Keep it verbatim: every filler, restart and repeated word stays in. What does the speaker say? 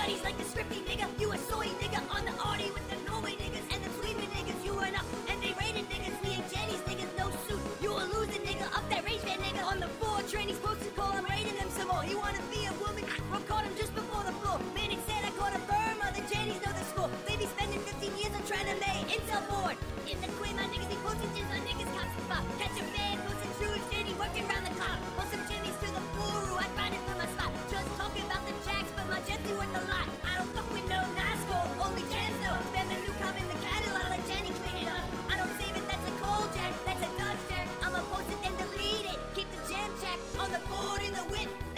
Jenny's like the scripty nigga. You a soy nigga on the Audi with the Norway niggas and the Sweden niggas. You run up and they raided niggas. Me and Jenny's niggas, no suit. You a loser nigga up that rage van nigga on the floor. Training supposed to call him, raiding him some more. He wanna be a woman, or caught him just before the floor. Man, it said I caught a firm, other Jenny's know the score. They be spending fifteen years on trying to make Intel board. In the queen, my niggas be posting just my niggas cops and pop. Catch a bad, posting true, Jenny working round the clock. Post some Jimmys to the guru, I grind it for my spot. Just talking about the jacks, but my Jeffy worth a lot. I don't fuck with no Nasco, only jams though. Spend the new cop in the catalog, like Jenny clean it up. I don't save it, that's a cold jack, that's a Dodge jack. I'ma post it and delete it, keep the jam jack on the board in the whip.